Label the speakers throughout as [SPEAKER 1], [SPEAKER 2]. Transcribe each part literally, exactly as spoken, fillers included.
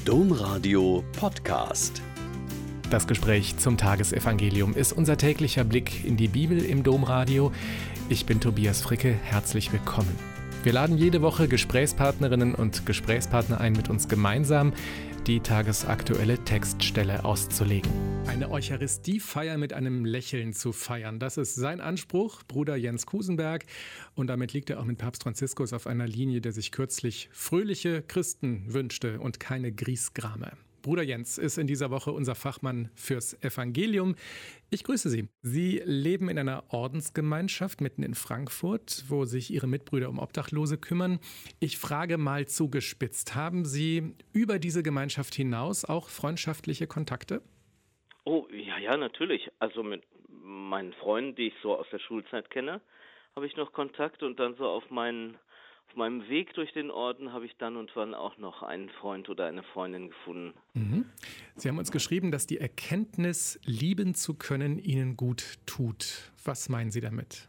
[SPEAKER 1] Domradio Podcast.
[SPEAKER 2] Das Gespräch zum Tagesevangelium ist unser täglicher Blick in die Bibel im Domradio. Ich bin Tobias Fricke, herzlich willkommen. Wir laden jede Woche Gesprächspartnerinnen und Gesprächspartner ein, mit uns gemeinsam die tagesaktuelle Textstelle auszulegen. Eine Eucharistiefeier mit einem Lächeln zu feiern, das ist sein Anspruch, Bruder Jens Kusenberg. Und damit liegt er auch mit Papst Franziskus auf einer Linie, der sich kürzlich fröhliche Christen wünschte und keine Griesgrame. Bruder Jens ist in dieser Woche unser Fachmann fürs Evangelium. Ich grüße Sie. Sie leben in einer Ordensgemeinschaft mitten in Frankfurt, wo sich Ihre Mitbrüder um Obdachlose kümmern. Ich frage mal zugespitzt, haben Sie über diese Gemeinschaft hinaus auch freundschaftliche Kontakte?
[SPEAKER 3] Oh, ja, ja, natürlich. Also mit meinen Freunden, die ich so aus der Schulzeit kenne, habe ich noch Kontakt, und dann so auf meinen Auf meinem Weg durch den Orden habe ich dann und wann auch noch einen Freund oder eine Freundin gefunden.
[SPEAKER 2] Mhm. Sie haben uns geschrieben, dass die Erkenntnis, lieben zu können, Ihnen gut tut. Was meinen Sie damit?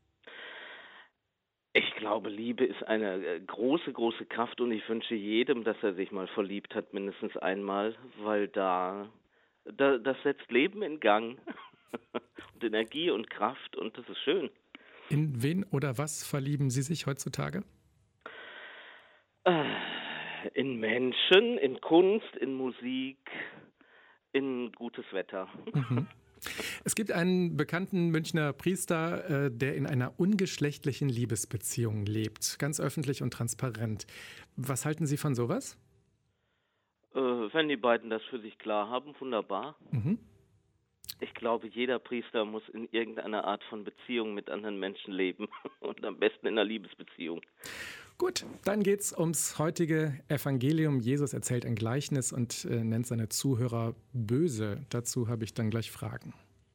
[SPEAKER 3] Ich glaube, Liebe ist eine äh, große, große Kraft, und ich wünsche jedem, dass er sich mal verliebt hat, mindestens einmal, weil da, da das setzt Leben in Gang und Energie und Kraft, und das ist schön.
[SPEAKER 2] In wen oder was verlieben Sie sich heutzutage?
[SPEAKER 3] In Menschen, in Kunst, in Musik, in gutes Wetter.
[SPEAKER 2] Mhm. Es gibt einen bekannten Münchner Priester, äh, der in einer ungeschlechtlichen Liebesbeziehung lebt, ganz öffentlich und transparent. Was halten Sie von sowas?
[SPEAKER 3] Äh, wenn die beiden das für sich klar haben, wunderbar.
[SPEAKER 2] Mhm.
[SPEAKER 3] Ich glaube, jeder Priester muss in irgendeiner Art von Beziehung mit anderen Menschen leben und am besten in einer Liebesbeziehung.
[SPEAKER 2] Gut, dann geht's ums heutige Evangelium. Jesus erzählt ein Gleichnis und äh, nennt seine Zuhörer böse. Dazu habe ich dann gleich Fragen.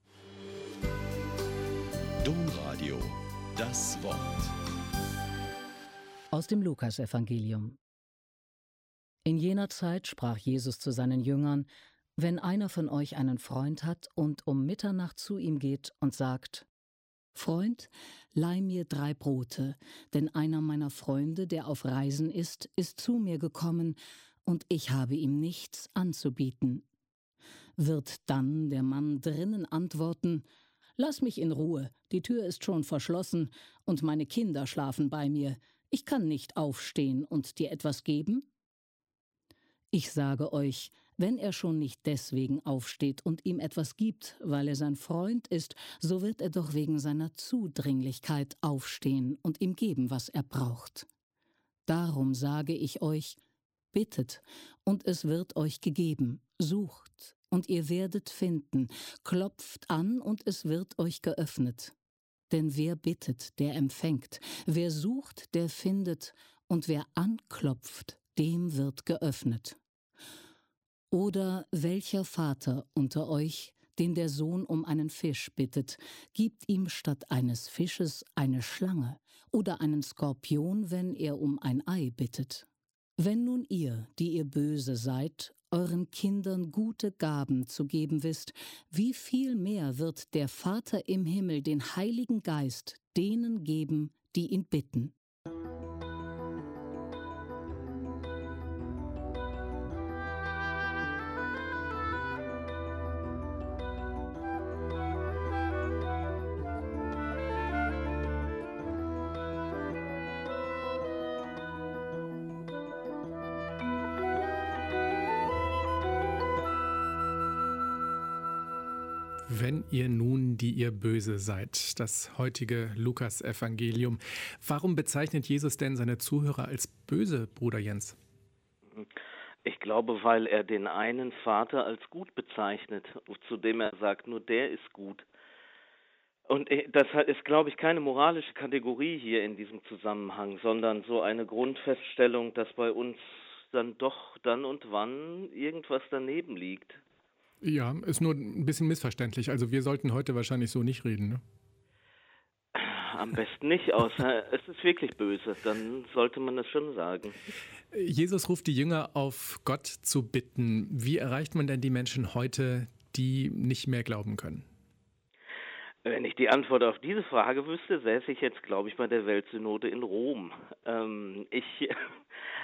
[SPEAKER 1] Domradio, das Wort.
[SPEAKER 4] Aus dem Lukasevangelium. In jener Zeit sprach Jesus zu seinen Jüngern: Wenn einer von euch einen Freund hat und um Mitternacht zu ihm geht und sagt: Freund, leih mir drei Brote, denn einer meiner Freunde, der auf Reisen ist, ist zu mir gekommen, und ich habe ihm nichts anzubieten. Wird dann der Mann drinnen antworten: Lass mich in Ruhe, die Tür ist schon verschlossen, und meine Kinder schlafen bei mir, ich kann nicht aufstehen und dir etwas geben? Ich sage euch, wenn er schon nicht deswegen aufsteht und ihm etwas gibt, weil er sein Freund ist, so wird er doch wegen seiner Zudringlichkeit aufstehen und ihm geben, was er braucht. Darum sage ich euch: Bittet, und es wird euch gegeben, sucht, und ihr werdet finden, klopft an, und es wird euch geöffnet. Denn wer bittet, der empfängt, wer sucht, der findet, und wer anklopft, dem wird geöffnet. Oder welcher Vater unter euch, den der Sohn um einen Fisch bittet, gibt ihm statt eines Fisches eine Schlange oder einen Skorpion, wenn er um ein Ei bittet? Wenn nun ihr, die ihr böse seid, euren Kindern gute Gaben zu geben wisst, wie viel mehr wird der Vater im Himmel den Heiligen Geist denen geben, die ihn bitten?
[SPEAKER 2] Wenn ihr nun, die ihr böse seid, das heutige Lukas-Evangelium. Warum bezeichnet Jesus denn seine Zuhörer als böse, Bruder Jens?
[SPEAKER 3] Ich glaube, weil er den einen Vater als gut bezeichnet, zu dem er sagt, nur der ist gut. Und das ist, glaube ich, keine moralische Kategorie hier in diesem Zusammenhang, sondern so eine Grundfeststellung, dass bei uns dann doch dann und wann irgendwas daneben liegt.
[SPEAKER 2] Ja, ist nur ein bisschen missverständlich. Also wir sollten heute wahrscheinlich so nicht reden, ne?
[SPEAKER 3] Am besten nicht, außer es ist wirklich böse, dann sollte man das schon sagen.
[SPEAKER 2] Jesus ruft die Jünger auf, Gott zu bitten. Wie erreicht man denn die Menschen heute, die nicht mehr glauben können?
[SPEAKER 3] Wenn ich die Antwort auf diese Frage wüsste, säße ich jetzt, glaube ich, bei der Weltsynode in Rom. Ähm, ich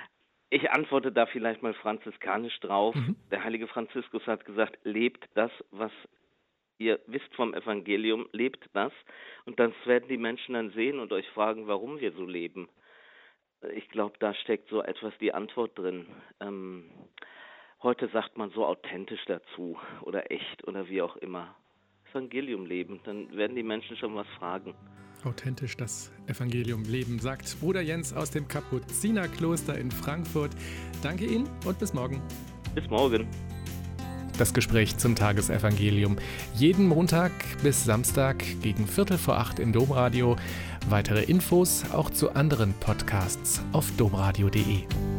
[SPEAKER 3] Ich antworte da vielleicht mal franziskanisch drauf.
[SPEAKER 2] Mhm.
[SPEAKER 3] Der heilige Franziskus hat gesagt, lebt das, was ihr wisst vom Evangelium, lebt das. Und das werden die Menschen dann sehen und euch fragen, warum wir so leben. Ich glaube, da steckt so etwas die Antwort drin. Ähm, heute sagt man so authentisch dazu oder echt oder wie auch immer. Evangelium leben, dann werden die Menschen schon was fragen.
[SPEAKER 2] Authentisch das Evangelium leben, sagt Bruder Jens aus dem Kapuzinerkloster in Frankfurt. Danke Ihnen und bis morgen.
[SPEAKER 3] Bis morgen.
[SPEAKER 2] Das Gespräch zum Tagesevangelium. Jeden Montag bis Samstag gegen Viertel vor acht im Domradio. Weitere Infos auch zu anderen Podcasts auf domradio punkt de.